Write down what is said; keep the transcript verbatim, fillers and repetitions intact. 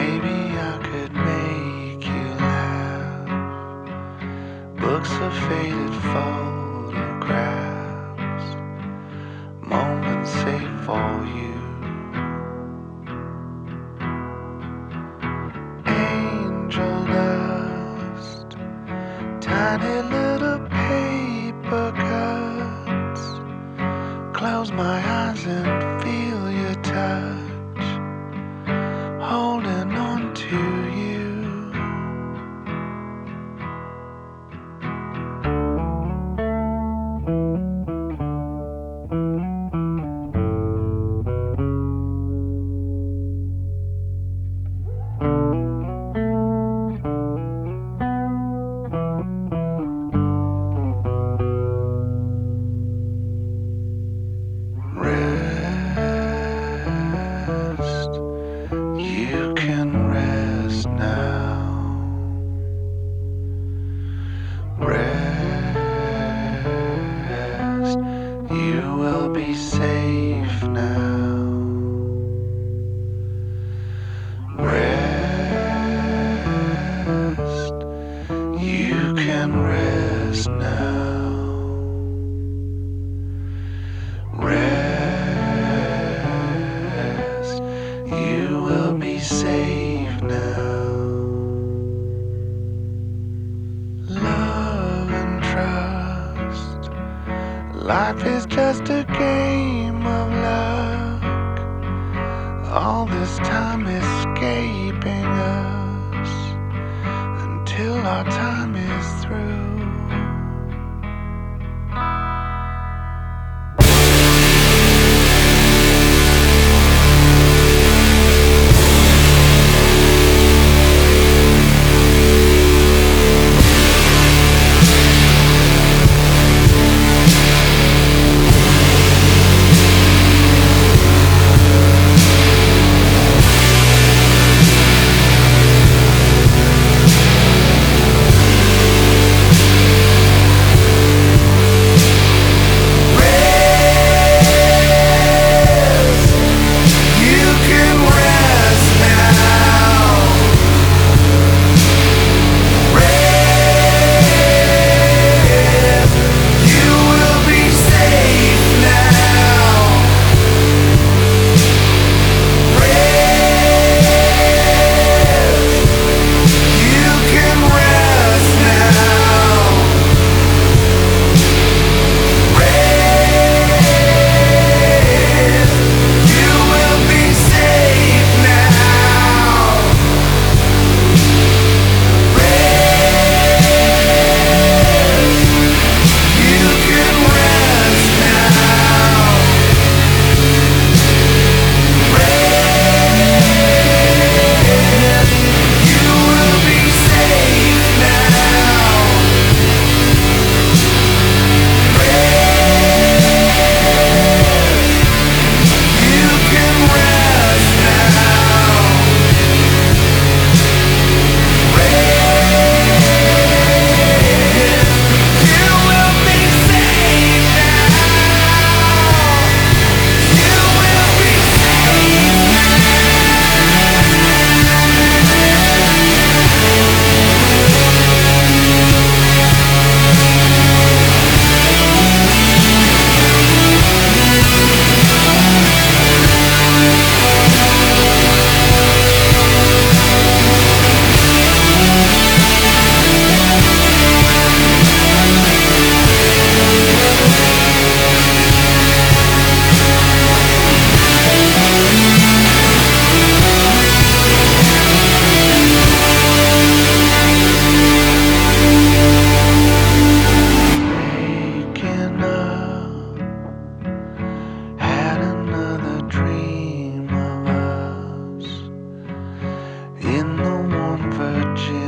Maybe I could make you laugh. Books of faded photographs, moments saved for you. Angel dust, tiny little paper cuts. Close my eyes and feel your touch, holding on to you. Rest, you can rest now. Rest, you will be safe now. Rest, you can rest now. Rest, you will be safe now. Love and trust, life is just a game of luck. All this time escaping us until our time is through. In the warm Virginia.